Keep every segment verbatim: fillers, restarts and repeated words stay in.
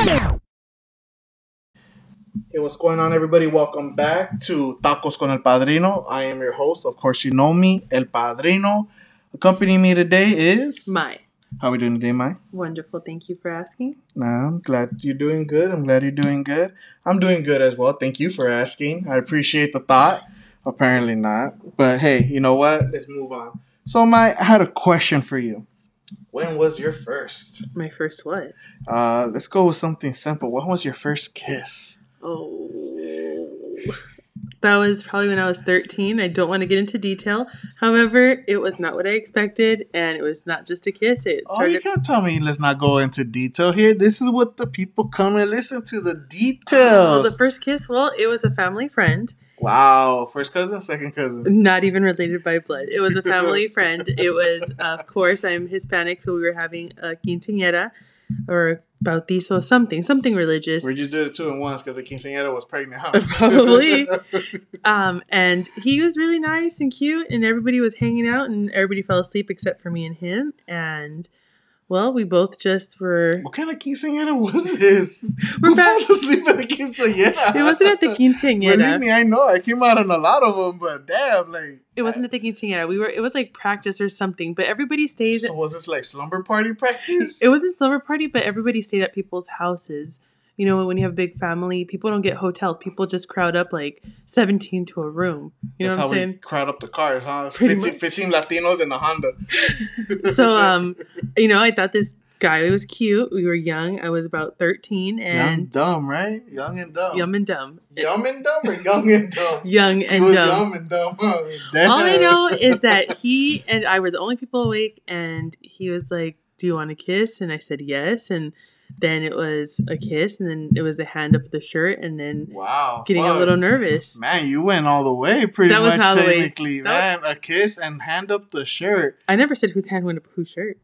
Hey, what's going on, everybody? Welcome back to Tacos con El Padrino. I am your host. Of course, you know me, El Padrino. Accompanying me today is... Mai. How are we doing today, Mai? Wonderful. Thank you for asking. Nah, I'm glad you're doing good. I'm glad you're doing good. I'm doing good as well. Thank you for asking. I appreciate the thought. Apparently not. But hey, you know what? Let's move on. So, Mai, I had a question for you. When was your first? My first what? Uh, let's go with something simple. When was your first kiss? Oh, that was probably when I was thirteen. I don't want to get into detail. However, it was not what I expected, and it was not just a kiss. It started... Oh, you can't tell me let's not go into detail here. This is what the people come and listen to, the details. Oh, the first kiss? Well, it was a family friend. Wow. First cousin, second cousin. Not even related by blood. It was a family friend. It was, of course, I'm Hispanic, so we were having a quinceañera or bautizo, something, something religious. We just did it two in once because the quinceañera was pregnant. Huh? Probably. um, and he was really nice and cute, and everybody was hanging out, and everybody fell asleep except for me and him. And well, we both just were... What kind of quinceañera was this? We're Who back... falls asleep at a quinceañera? It wasn't at the quinceañera. Believe me, I know. I came out in a lot of them, but damn, like... It wasn't at the quinceañera. We were... It was like practice or something, but everybody stayed... So was this like slumber party practice? It wasn't slumber party, but everybody stayed at people's houses. You know, when you have a big family, people don't get hotels. People just crowd up like seventeen to a room. You That's know what I'm saying? We crowd up the cars, huh? fifteen, fifteen Latinos in a Honda. So, um, you know, I thought this guy was cute. We were young. I was about thirteen. And young dumb, right? Young and dumb. Young and dumb. Young and dumb or young and dumb? Young and he was dumb. Young and dumb. Oh, all I know is that he and I were the only people awake, and he was like, do you want to kiss? And I said yes. And then it was a kiss, and then it was a hand up the shirt, and then wow, getting fuck. a little nervous. Man, you went all the way pretty that was much technically. Man, was... a kiss and hand up the shirt. I never said whose hand went up whose shirt.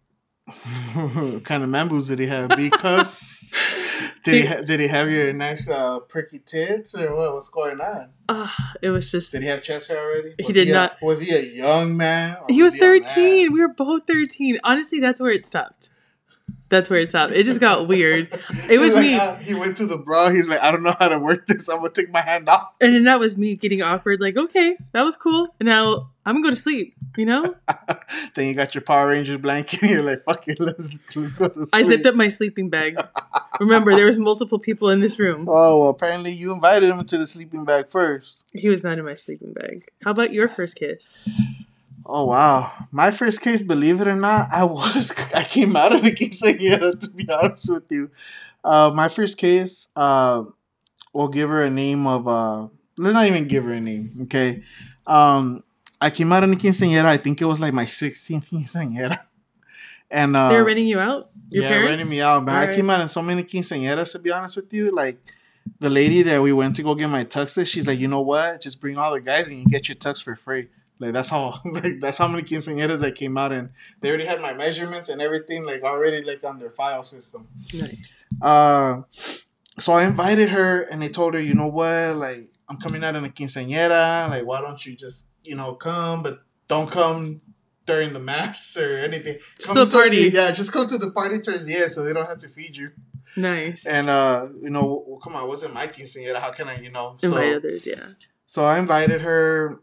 What kind of members did he have? B cups? did he ha- did he have your nice uh, perky tits or what? What's going on? Uh, it was just. Did he have chest hair already? Was he did he not. A, was he a young man? He was, was thirteen. We were both thirteen. Honestly, that's where it stopped. That's where it stopped. It just got weird. It was like, me. Uh, he went to the bra. He's like, I don't know how to work this. I'm gonna take my hand off. And then that was me getting awkward. Like, okay, that was cool. And now I'm gonna go to sleep. You know. Then you got your Power Rangers blanket. And you're like, fuck it, let's let's go to sleep. I zipped up my sleeping bag. Remember, there was multiple people in this room. Oh, well, apparently you invited him to the sleeping bag first. He was not in my sleeping bag. How about your first kiss? Oh, wow. My first kiss, believe it or not, I was, I came out of the quinceañera, to be honest with you. Uh, my first kiss, uh, we'll give her a name of, uh, let's not even give her a name, okay? Um, I came out of the quinceañera, I think it was like my sixteenth quinceañera. And, uh, they were renting you out? Your yeah, parents? renting me out, man. Right. I came out in so many quinceañeras, to be honest with you. Like, the lady that we went to go get my tuxes, she's like, you know what? Just bring all the guys and you get your tux for free. Like, that's how, like, that's how many quinceañeras I came out in. They already had my measurements and everything, like, already, like, on their file system. Nice. Uh, so I invited her, and I told her, you know what? Like, I'm coming out in a quinceañera. Like, why don't you just, you know, come, but don't come during the mass or anything. Just the party. The, yeah, just come to the party towards the end so they don't have to feed you. Nice. And, uh, you know, well, come on, it wasn't my quinceañera. How can I, you know? Invite so, others, yeah. So I invited her.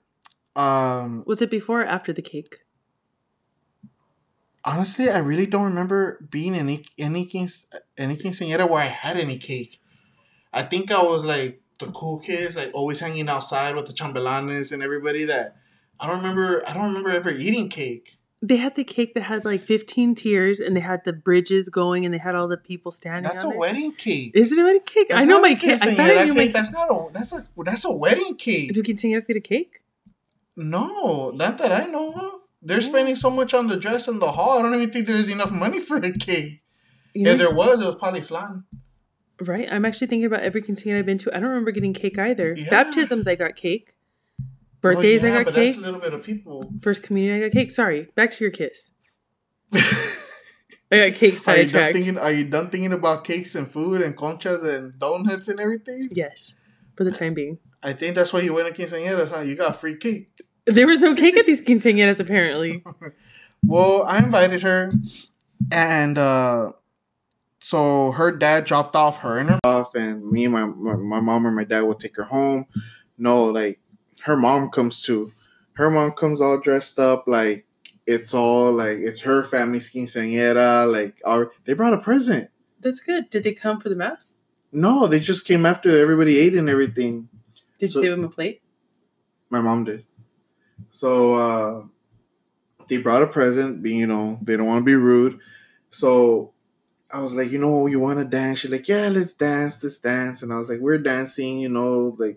Um, was it before or after the cake? Honestly, I really don't remember being in any any, quince, any quinceañera where I had any cake. I think I was like the cool kids, like always hanging outside with the chambelanes and everybody that I don't remember. I don't remember ever eating cake. They had the cake that had like fifteen tiers, and they had the bridges going, and they had all the people standing. That's on a there. Wedding cake. Is it a wedding cake? That's I know my cake. I thought I knew my cake. That's not a. That's a. That's a wedding cake. Do quinceañeras get a cake? No, not that I know of. They're yeah. spending so much on the dress and the hall. I don't even think there's enough money for a cake. You know, if there was, it was probably flan. Right. I'm actually thinking about every quinceañera I've been to. I don't remember getting cake either. Yeah. Baptisms, I got cake. Birthdays, oh, yeah, I got but cake. That's a little bit of people. First communion, I got cake. Sorry. Back to your kiss. I got cake sidetracked. Are, you done thinking, are you done thinking about cakes and food and conchas and donuts and everything? Yes. For the time being. I think that's why you went to quinceañeras, huh? You got free cake. There was no cake at these quinceañeras, apparently. Well, I invited her, and uh, so her dad dropped off her and her off, and me and my, my my mom and my dad would take her home. No, like her mom comes too. Her mom comes all dressed up like it's all like it's her family's quinceañera. Like our, they brought a present. That's good. Did they come for the mass? No, they just came after everybody ate and everything. Did you So- save them a plate? My mom did. So uh, they brought a present, being, you know, they don't want to be rude. So I was like, you know, you want to dance? She's like, yeah, let's dance, let's dance. And I was like, we're dancing, you know, like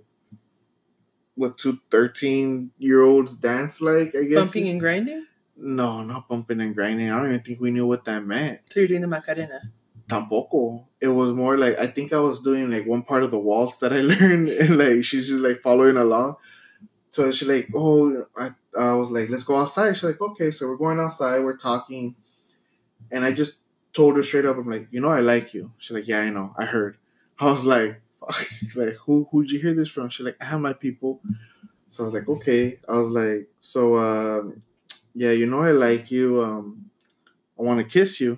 what two thirteen-year-olds dance like, I guess. Bumping and grinding? No, not bumping and grinding. I don't even think we knew what that meant. So you're doing the Macarena. Tampoco. It was more like, I think I was doing like one part of the waltz that I learned, and like she's just like following along. So she's like, oh, I, I was like, let's go outside. She's like, okay, so we're going outside, we're talking. And I just told her straight up, I'm like, you know, I like you. She's like, yeah, I know, I heard. I was like, fuck, like, who, who'd you hear this from? She's like, I have my people. So I was like, okay. I was like, so, uh, yeah, you know, I like you. Um, I want to kiss you.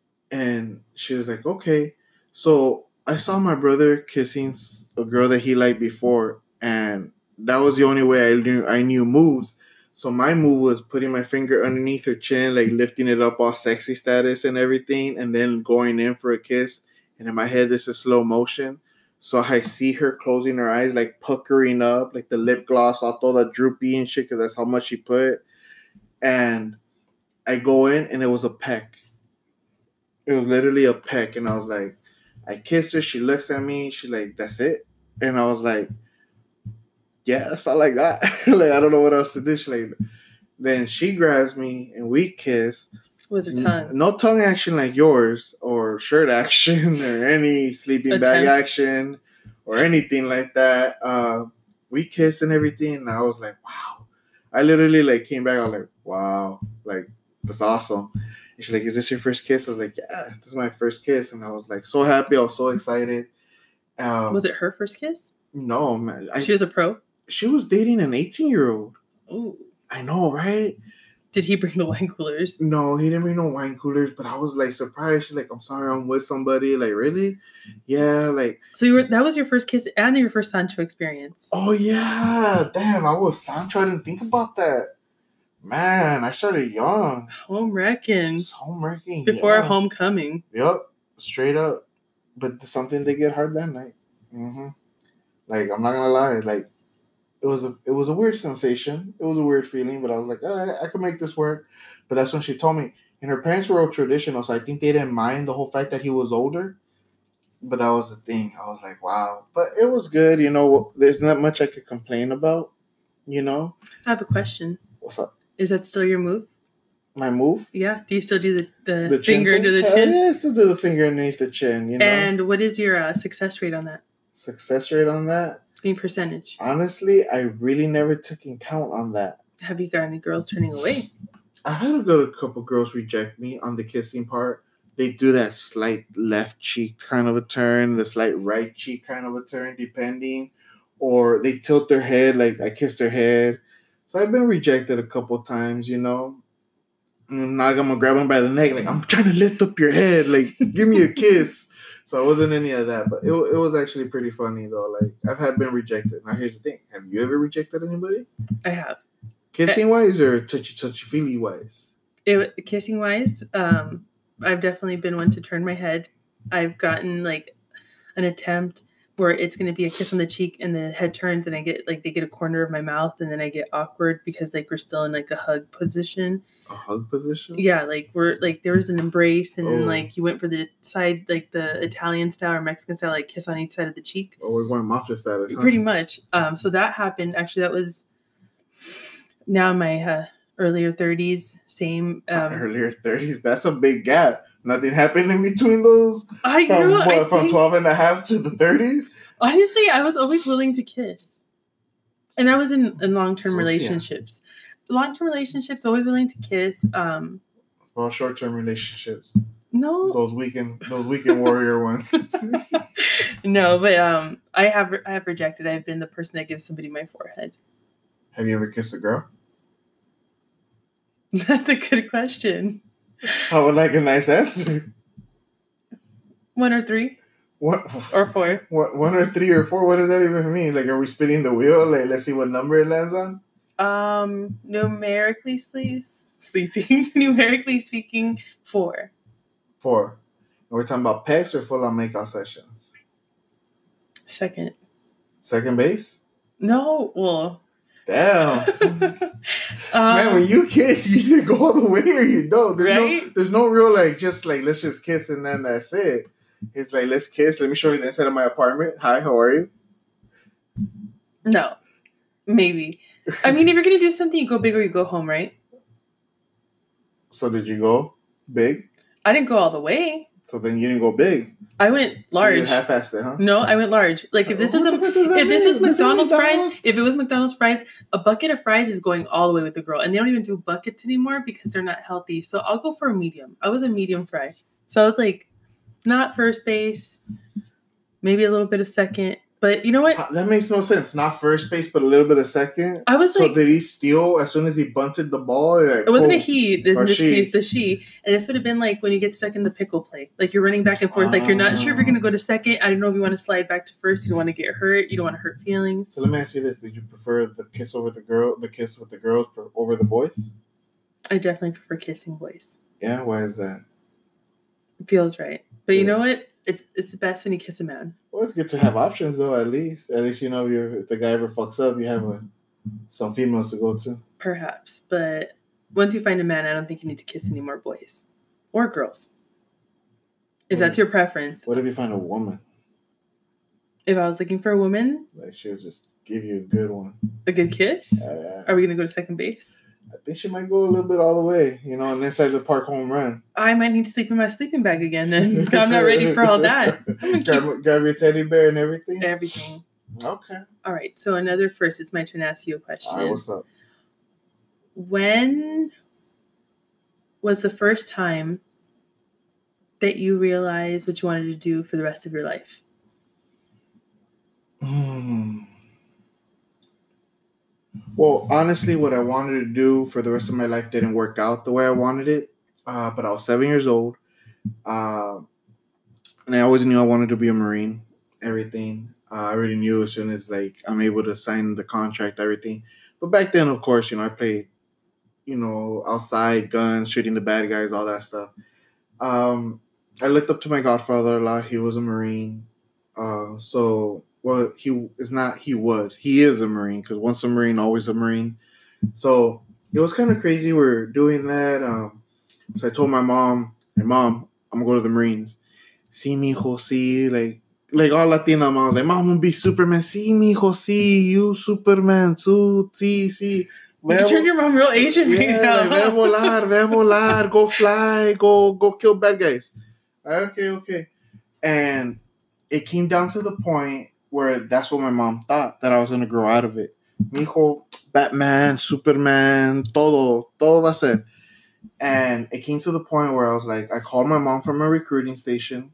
And she was like, okay. So I saw my brother kissing a girl that he liked before, and that was the only way I knew I knew moves. So my move was putting my finger underneath her chin, like lifting it up all sexy status and everything, and then going in for a kiss. And in my head, this is slow motion. So I see her closing her eyes, like puckering up, like the lip gloss, all that droopy and shit, because that's how much she put. And I go in, and it was a peck. It was literally a peck, and I was like, I kissed her. She looks at me. She's like, "That's it," and I was like, "Yeah, that's all I got." Like, I don't know what else to do. She's like, then she grabs me, and we kiss. Was her tongue? No tongue action like yours, or shirt action, or any sleeping Attempts. bag action, or anything like that. Uh, we kissed and everything, and I was like, "Wow!" I literally like came back. I was like, "Wow!" Like, that's awesome. And she's like, "Is this your first kiss?" I was like, "Yeah, this is my first kiss." And I was like, so happy. I was so excited. Um, Was it her first kiss? No, man. I, She was a pro? she was dating an eighteen-year-old. Ooh. I know, right? Did he bring the wine coolers? No, he didn't bring no wine coolers, but I was like surprised. She's like, "I'm sorry, I'm with somebody." Like, really? Yeah, like. So you were that was your first kiss and your first Sancho experience. Oh yeah, damn! I was Sancho. I didn't think about that. Man, I started young. Home wrecking. It's home wrecking. Before yeah. homecoming. Yep, straight up. But something did get hard that night. Mm-hmm. Like, I'm not gonna lie. Like, it was a it was a weird sensation. It was a weird feeling, but I was like, all right, I can make this work. But that's when she told me. And her parents were all traditional, so I think they didn't mind the whole fact that he was older. But that was the thing. I was like, wow. But it was good. You know, there's not much I could complain about. You know? I have a question. What's up? Is that still your move? My move? Yeah. Do you still do the, the, The chin finger thing? under the Hell chin? yeah, I still do the finger underneath the chin, you know? And what is your uh, success rate on that? Success rate on that? In percentage? Honestly, I really never took in count on that. Have you got any girls turning away? I had a good couple girls reject me on the kissing part. They do that slight left cheek kind of a turn, the slight right cheek kind of a turn, depending. Or they tilt their head, like I kissed their head. So I've been rejected a couple times, you know. And now I'm going to grab them by the neck, like, I'm trying to lift up your head, like, give me a kiss. So it wasn't any of that, but it, it was actually pretty funny, though. Like, I've had been rejected. Now, here's the thing. Have you ever rejected anybody? I have. Kissing-wise or touchy-touchy-feely-wise? It, kissing wise, um, I've definitely been one to turn my head. I've gotten, like, an attempt where it's going to be a kiss on the cheek and the head turns and I get, like, they get a corner of my mouth and then I get awkward because, like, we're still in, like, a hug position. A hug position? Yeah, like, we're, like, there was an embrace and then, Oh. like, you went for the side, like, the Italian style or Mexican style, like, kiss on each side of the cheek. Or we're going mafia status, huh? Pretty much. Um, so that happened. Actually, that was now in my uh, earlier thirties. Same. Um, Earlier thirties. That's a big gap. Nothing happened in between those? I From, know. what, I from think, twelve and a half to the thirties? honestly, I was always willing to kiss. And I was in, in long-term So, yeah. relationships. Long-term relationships, always willing to kiss. Um, Well, short-term relationships. no. Those weekend, those weekend warrior ones. No, but um, I have I have rejected. I've been the person that gives somebody my forehead. Have you ever kissed a girl? That's a good question. I would like a nice answer. One or three. One or four. One, one or three or four. What does that even mean? Like, are we spinning the wheel? Like, let's see what number it lands on. Um, numerically sleep, sleeping. numerically speaking, four. Four. And we're talking about pecs or full on makeout sessions. Second. Second base? No. Well. Damn. um, Man, when you kiss, you either go all the way or you don't. There's right? no, there's no real like just like let's just kiss and then that's it. It's like let's kiss. Let me show you the inside of my apartment. Hi, how are you? No, maybe. I mean, if you're gonna do something, you go big or you go home, right? So did you go big? I didn't go all the way. So then you didn't go big. I went large. So you half-assed it, huh? No, I went large. Like if this is a, if mean? this was McDonald's, McDonald's fries, if it was McDonald's fries, a bucket of fries is going all the way with the girl, and they don't even do buckets anymore because they're not healthy. So I'll go for a medium. I was a medium fry, so I was like, not first base, maybe a little bit of second. But you know what? That makes no sense. Not first base, but a little bit of second. I was so like, did he steal as soon as he bunted the ball? Or like, it wasn't oh, a he. In this she. case, the she. And this would have been like when you get stuck in the pickle play. Like you're running back and forth. Like you're not sure if you're going to go to second. I don't know if you want to slide back to first. You don't want to get hurt. You don't want to hurt feelings. So let me ask you this. Did you prefer the kiss over the girl, the kiss with the girls over the boys? I definitely prefer kissing boys. Yeah? Why is that? It feels right. But yeah. You know what? It's it's the best when you kiss a man. Well, it's good to have options, though, at least. At least, you know, if, you're, if the guy ever fucks up, you have a, some females to go to. Perhaps. But once you find a man, I don't think you need to kiss any more boys. Or girls. If what that's your preference. What if you find a woman? If I was looking for a woman? Like, she'll just give you a good one. A good kiss? Uh, Are we going to go to second base? I think she might go a little bit all the way, you know, an inside the park home run. I might need to sleep in my sleeping bag again then. I'm not ready for all that. Grab, keep... grab your teddy bear and everything? Everything. Okay. All right. So another first, it's my turn to ask you a question. All right, what's up? When was the first time that you realized what you wanted to do for the rest of your life? Hmm. Well, honestly, what I wanted to do for the rest of my life didn't work out the way I wanted it. Uh, but I was seven years old. Uh, and I always knew I wanted to be a Marine, everything. Uh, I already knew as soon as like I'm able to sign the contract, everything. But back then, of course, you know, I played, you know, outside, guns, shooting the bad guys, all that stuff. Um, I looked up to my godfather a lot. He was a Marine. Uh, so... Well, he is not, he was. He is a Marine, because once a Marine, always a Marine. So it was kind of crazy. We're doing that. Um, so I told my mom, hey, Mom, I'm going to go to the Marines. See, mijo, see. Like, like all Latina moms, like, Mom, I'm going to be Superman. See, mijo, see. You Superman. Su, see, see. You turned your mom real Asian right yeah, now. Like, ve volar, ve volar. Go fly. Go, go kill bad guys. Okay, okay. And it came down to the point where that's what my mom thought, that I was going to grow out of it. Mijo, Batman, Superman, todo, todo va a ser. And it came to the point where I was like, I called my mom from a recruiting station.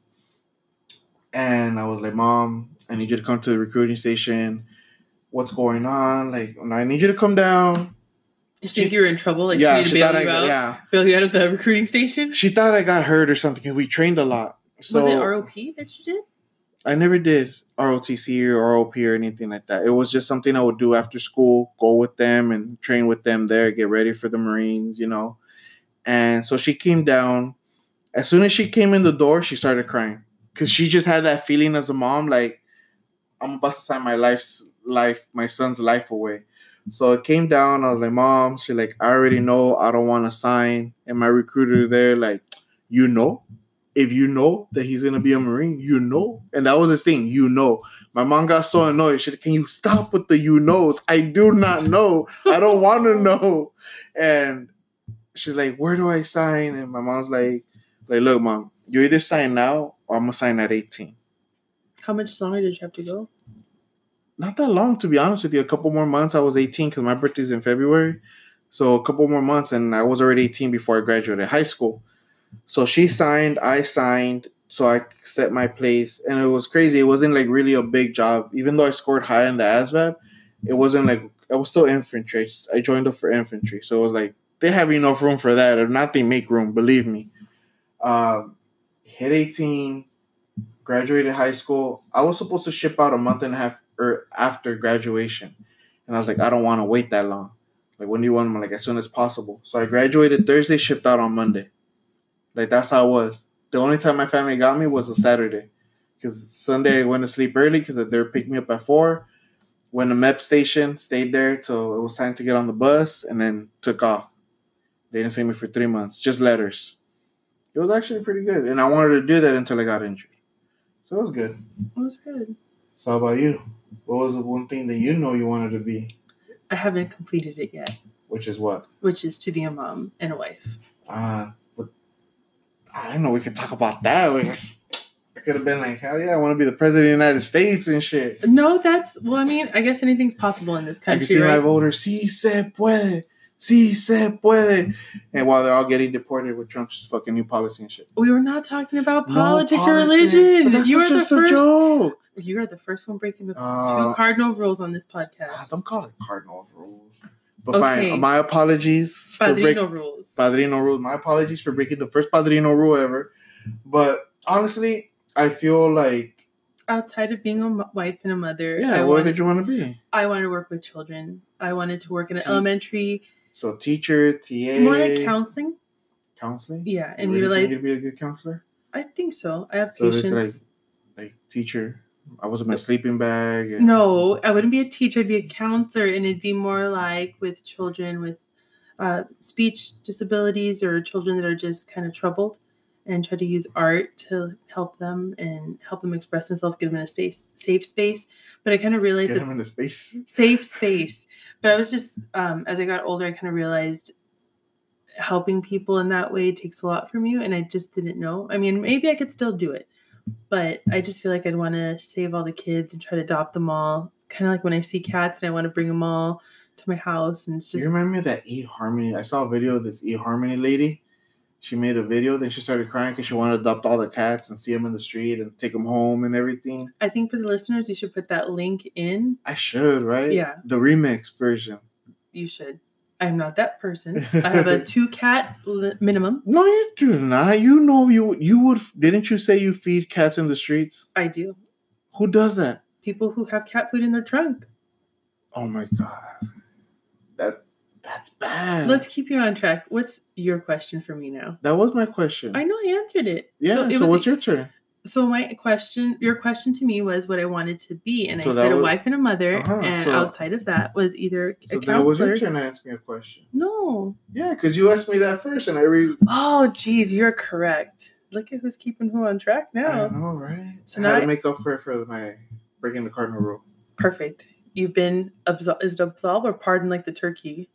And I was like, Mom, I need you to come to the recruiting station. What's going on? Like, I need you to come down. Did she think you were in trouble? Like, yeah, she she needed to thought bail I, you out? yeah. Bail you out of the recruiting station? She thought I got hurt or something, because we trained a lot. So, was it R O P that you did? I never did R O T C or R O P or anything like that. It was just something I would do after school, go with them and train with them there, get ready for the Marines, you know. And so she came down. As soon as she came in the door, she started crying, because she just had that feeling as a mom, like, I'm about to sign my life's life, my son's life away. So it came down. I was like, Mom, she's like, I already know I don't want to sign. And my recruiter there, like, you know? If you know that he's going to be a Marine, you know. And that was his thing, you know. My mom got so annoyed. She said, can you stop with the you knows? I do not know. I don't want to know. And she's like, where do I sign? And my mom's like, like, look, Mom, you either sign now or I'm going to sign at eighteen. How much longer did you have to go? Not that long, to be honest with you. A couple more months. I was eighteen because my birthday's in February. So a couple more months, and I was already eighteen before I graduated high school. So she signed, I signed, so I set my place. And it was crazy. It wasn't like really a big job. Even though I scored high in the A S V A B, it wasn't like, I was still infantry. I joined up for infantry. So it was like, they have enough room for that. Or not they make room, believe me. Um, hit eighteen, graduated high school. I was supposed to ship out a month and a half or after graduation. And I was like, I don't want to wait that long. Like, when do you want them? Like, as soon as possible. So I graduated Thursday, shipped out on Monday. Like, that's how it was. The only time my family got me was a Saturday. Because Sunday I went to sleep early because they were picking me up at four. Went to M E P station, stayed there till it was time to get on the bus, and then took off. They didn't see me for three months. Just letters. It was actually pretty good. And I wanted to do that until I got injured. So it was good. It was good. So how about you? What was the one thing that you know you wanted to be? I haven't completed it yet. Which is what? Which is to be a mom and a wife. Uh, but I don't know. We could talk about that. We, I could have been like, hell yeah, I want to be the president of the United States and shit. No, that's, well, I mean, I guess anything's possible in this country, I can see right? my voters, sí se puede, sí se puede. And while they're all getting deported with Trump's fucking new policy and shit. We were not talking about No politics, or politics, religion. but that's You are the just a first. joke. You are the first one breaking the Uh, two cardinal rules on this Ah, podcast. don't call it cardinal rules. But Okay. fine. My apologies for Padrino breaking rules. Padrino rules. My apologies for breaking the first Padrino rule ever. But honestly, I feel like Outside of being a m- wife and a mother, yeah. I What wanted, did you want to be? I wanted to work with children. I wanted to work in an Te- elementary, So teacher, T A, more like counseling. counseling. Yeah, and you really utilize. think you'd be a good counselor? I think so. I have So it's patience. like teacher. I was in my sleeping bag. And, No, I wouldn't be a teacher. I'd be a counselor, and it'd be more like with children with uh, speech disabilities or children that are just kind of troubled, and try to use art to help them and help them express themselves, give them a space, safe space. But I kind of realized get that them into space. safe space. But I was just, um, as I got older, I kind of realized helping people in that way takes a lot from you, and I just didn't know. I mean, maybe I could still do it, but I just feel like I'd want to save all the kids and try to adopt them all. Kind of like when I see cats and I want to bring them all to my house, and it's Do just you remember me of that eHarmony? I saw a video of this eHarmony lady. She made a video, then she started crying because she wanted to adopt all the cats and see them in the street and take them home and everything. I think for the listeners, you should put that link in. I should, right? Yeah. The remix version. You should. I'm not that person. I have a two cat li- minimum. No, you do not. You know you you would. Didn't you say you feed cats in the streets? I do. Who does that? People who have cat food in their trunk. Oh my god, that that's bad. Let's keep you on track. What's your question for me now? That was my question. I know I answered it. Yeah. So, So, it was what's your turn? So my question, your question to me was what I wanted to be, and So I that said a was- wife and a mother, Uh-huh, and so- outside of that was either So a that was your counselor. turn to ask me a question. No. Yeah, because you asked me that first, and I re. Oh, geez, you're correct. Look at who's keeping who on track I now. know, right? So I now had to I- make up for for my breaking the cardinal rule. Perfect. You've been absolved. Is it absolved or pardoned like the turkey?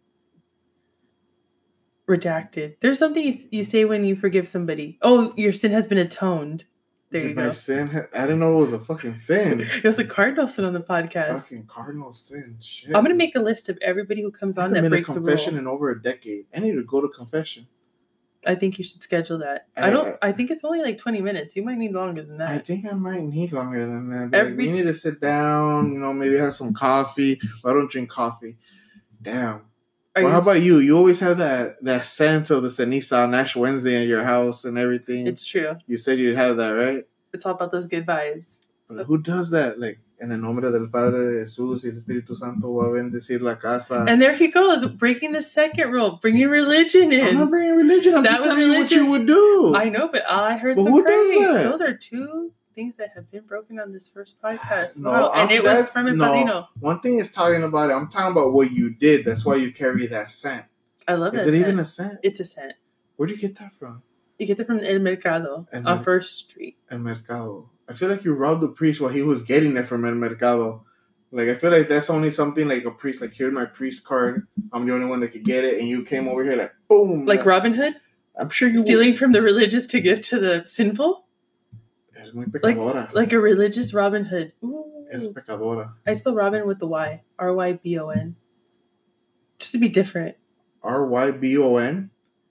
Redacted. There's something you, you say when you forgive somebody. Oh, your sin has been atoned. There Did you my go. sin? ha- I didn't know it was a fucking sin. It was a cardinal sin on the podcast. Fucking cardinal sin. Shit. I'm gonna make a list of everybody who comes I on haven't that been to breaks the rule. confession in over a decade. I need to go to confession. I think you should schedule that. I, I- don't. I think it's only like twenty minutes. You might need longer than I that. think I might need longer than that. But like, Every- we need to sit down, you know, maybe have some coffee. Well, I don't drink coffee. Damn. Are Well, you, how about you? You always have that that sense of the ceniza on Ash Wednesday in your house and everything. it's true. You said you'd have that, right? It's all about those good vibes. But who does that? Like, en el nombre del Padre, de Jesús y del Espíritu Santo va a bendecir la casa. And there he goes, breaking the second rule, bringing religion I'm not in. bringing religion. I'm That just was telling you what you religious. would do. I know, but I heard But some who does praying. that? Those are two things that have been broken on this first podcast. No, wow. And I'm- it was that's- from a no. Padrino. One thing is talking about it. I'm talking about what you did. That's why you carry that scent. I love Is that it even scent. a scent? It's a scent. Where do you get that from? You get that from El Mercado El on Mer- First Street. El Mercado. I feel like you robbed the priest while he was getting it from El Mercado. Like, I feel like that's only something like a priest. Like, here's my priest card. I'm the only one that could get it. And you came over here like, boom. Like Robin Hood? I'm sure you Stealing from the religious to give to the sinful? would. Es muy pecadora. Like a religious Robin Hood. Ooh. Eres pecadora. I spell Robin with the Y. R Y B O N. Just to be different. R Y B O N?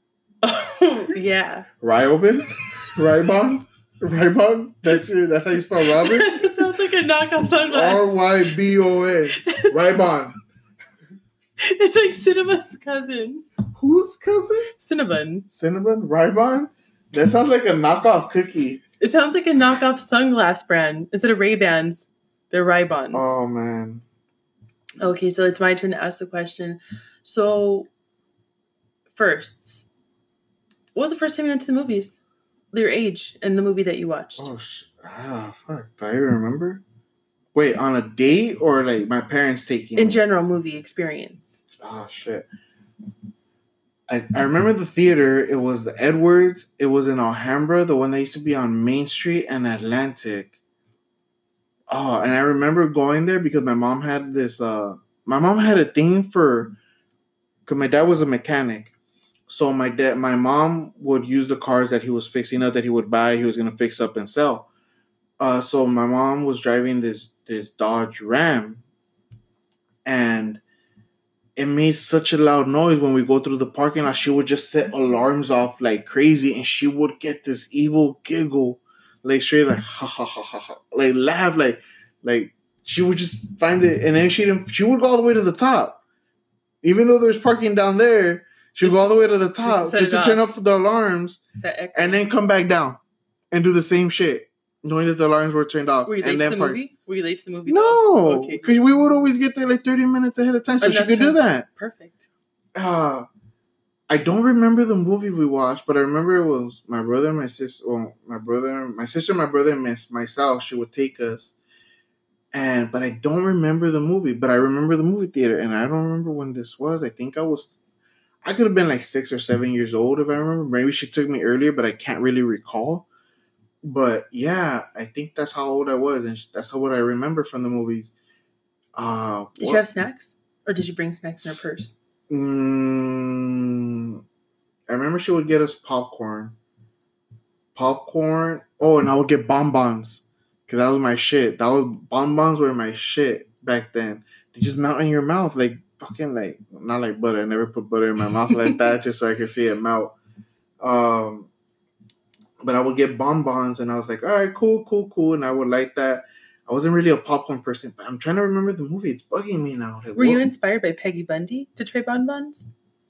Yeah. Ryobin? Rybon? Rybon? That's your, that's how you spell Robin? It sounds like a knockoff sunglass. R Y B O N. Rybon. It's like Cinnamon's cousin. Whose cousin? Cinnamon. Cinnamon? Rybon? That sounds like a knockoff cookie. It sounds like a knockoff sunglass brand instead of Ray-Bans. They're Ray-Bans. Oh man. Okay, so it's my turn to ask the question. So, firsts. What was the first time you went to the movies? Your age and the movie that you watched. Oh sh- ah fuck! Do I even remember? Wait, on a date or like my parents taking in me? general movie experience? Oh shit! I, I remember the theater. It was the Edwards. It was in Alhambra, the one that used to be on Main Street and Atlantic. Oh, and I remember going there because my mom had this. Uh, my mom had a thing for, because my dad was a mechanic. So my dad, my mom would use the cars that he was fixing up, that he would buy, he was gonna fix up and sell. Uh, so my mom was driving this this Dodge Ram, and it made such a loud noise when we go through the parking lot. She would just set alarms off like crazy, and she would get this evil giggle, like straight like ha ha ha ha ha, like laugh, like like she would just find it, and then she didn't. She would go all the way to the top, even though there's parking down there. She'd just, go all the way to the top just, just to turn off the alarms and then come back down and do the same shit, knowing that the alarms were turned off. Were you late and then to the park. movie? Were you late to the movie? No, because okay. we would always get there like thirty minutes ahead of time, so she could do that. Perfect. Uh, I don't remember the movie we watched, but I remember it was my brother and my sister. Well, my brother, my sister, my brother, and myself. She would take us. And but I don't remember the movie, but I remember the movie theater, and I don't remember when this was. I think I was. I could have been like six or seven years old if I remember. Maybe she took me earlier, but I can't really recall. But yeah, I think that's how old I was, and that's what I remember from the movies. Uh, did what? you have snacks, or did you bring snacks in her purse? Mm, I remember she would get us popcorn. Popcorn. Oh, and I would get bonbons because that was my shit. That was bonbons were my shit back then. They just melt in your mouth like. Fucking like not like butter. I never put butter in my mouth like that just so I could see it melt. Um, but I would get bonbons and I was like, all right, cool, cool, cool, and I would like that. I wasn't really a popcorn person, but I'm trying to remember the movie. It's bugging me now. Like, Were what? you inspired by Peggy Bundy to try bonbons?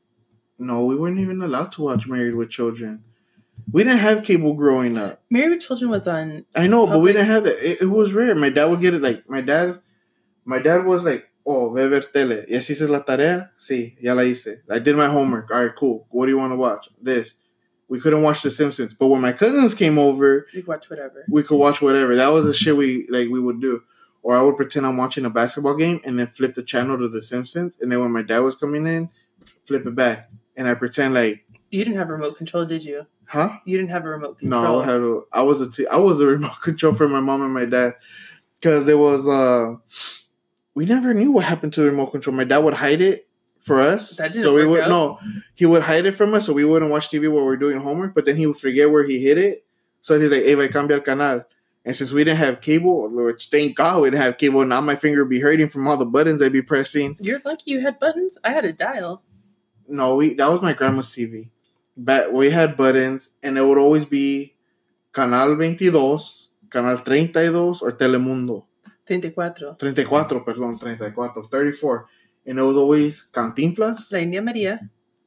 No, we weren't even allowed to watch Married with Children. We didn't have cable growing up. Married with Children was on. I know, public. But we didn't have that. It, it was rare. My dad would get it. Like my dad, my dad was like. Oh, ve ver tele. ¿Ya hiciste la tarea? Sí, ya la hice. I did my homework. All right, cool. What do you want to watch? This. We couldn't watch The Simpsons. But when my cousins came over... We could watch whatever. We could watch whatever. That was the shit we like we would do. Or I would pretend I'm watching a basketball game and then flip the channel to The Simpsons. And then when my dad was coming in, flip it back. And I pretend like... You didn't have a remote control, did you? Huh? You didn't have a remote control. No, I, had a, I, was, a t- I was a remote control for my mom and my dad. Because it was... Uh, We never knew what happened to the remote control. My dad would hide it for us. That didn't so we work would out. no. He would hide it from us so we wouldn't watch T V while we we're doing homework, but then he would forget where he hid it. So he's like, hey, vai cambia el canal. And since we didn't have cable, which thank God we didn't have cable, now my finger would be hurting from all the buttons I'd be pressing. You're lucky you had buttons. I had a dial. No, we that was my grandma's T V. But we had buttons and it would always be Canal twenty-two, Canal thirty-two, or Telemundo. thirty-cuatro. thirty-cuatro, perdón, thirty-cuatro, thirty-four. And it was always Cantinflas. La India Maria.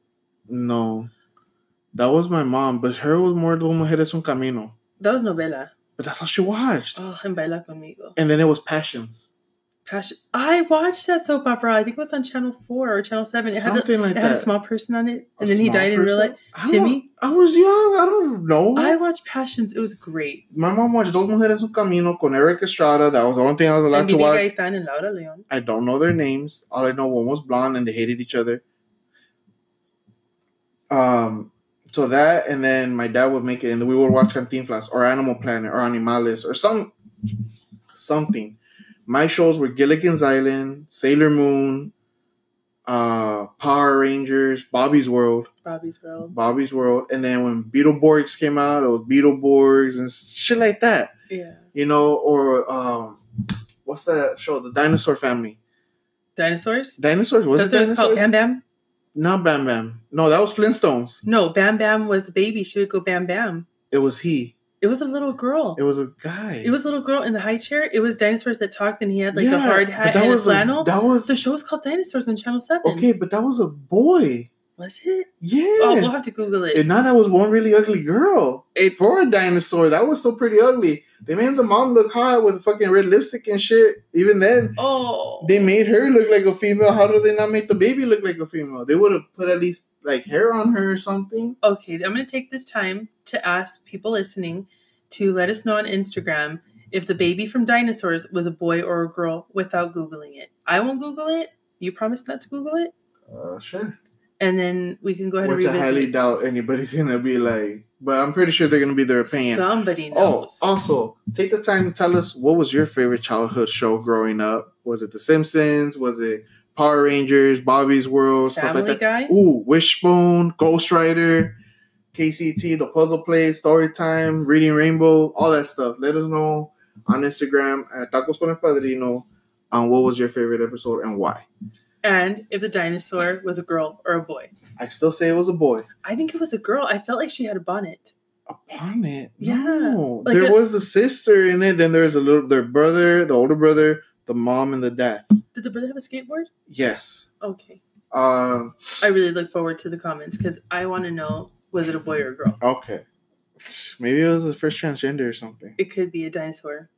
No. That was my mom, but her was more Dos Mujeres Un Camino. That was novela. But that's all she watched. Oh, and Baila Conmigo. And then it was Passions. Passion. I watched that soap opera. I think it was on Channel four or Channel seven. It Something had a, like it that. It had a small person on it. And a then he died person? in real life. Timmy. I was young. I don't know. I watched Passions. It was great. My mom watched Dos Mujeres Un Camino con Eric Estrada. That was the only thing I was allowed and to watch. Gaitán and Laura León. I don't know their names. All I know, one was blonde and they hated each other. Um... So that, and then my dad would make it, and we would watch Cantinflas or Animal Planet or Animales or some something. My shows were Gilligan's Island, Sailor Moon, uh, Power Rangers, Bobby's World. Bobby's World. Bobby's World. And then when Beetleborgs came out, it was Beetleborgs and shit like that. Yeah. You know, or um, what's that show? The Dinosaur Family. Dinosaurs? Dinosaurs? Was That's it what Dinosaurs? It's called Bam Bam? Not Bam Bam. No, that was Flintstones. No, Bam Bam was the baby. She would go Bam Bam. It was he. It was a little girl. It was a guy. It was a little girl in the high chair. It was dinosaurs that talked, and he had like yeah, a hard hat and a flannel. A, that was the show was called Dinosaurs on Channel seven. Okay, but that was a boy. Was it? Yeah. Oh, we'll have to Google it. And now that was one really ugly girl. It, For a dinosaur, that was still pretty ugly. They made the mom look hot with fucking red lipstick and shit. Even then, oh, they made her look like a female. How do they not make the baby look like a female? They would have put at least like hair on her or something. Okay, I'm going to take this time to ask people listening to let us know on Instagram if the baby from Dinosaurs was a boy or a girl without Googling it. I won't Google it. You promise not to Google it? Uh, sure. And then we can go ahead Which and revisit. I highly doubt anybody's going to be like, but I'm pretty sure they're going to be their opinion. Somebody knows. Oh, also, take the time to tell us, what was your favorite childhood show growing up? Was it The Simpsons? Was it Power Rangers, Bobby's World, Family stuff like that? Guy? Ooh, Wishbone, Ghost Rider, K C T, The Puzzle Play, Storytime, Reading Rainbow, all that stuff. Let us know on Instagram at Tacos con el Padrino on what was your favorite episode and why. And if the dinosaur was a girl or a boy. I still say it was a boy. I think it was a girl. I felt like she had a bonnet. A bonnet? Yeah. No. Like there a, was the sister in it. Then there's a little, their brother, the older brother, the mom, and the dad. Did the brother have a skateboard? Yes. Okay. Um, I really look forward to the comments because I want to know, was it a boy or a girl? Okay. Maybe it was the first transgender or something. It could be a dinosaur.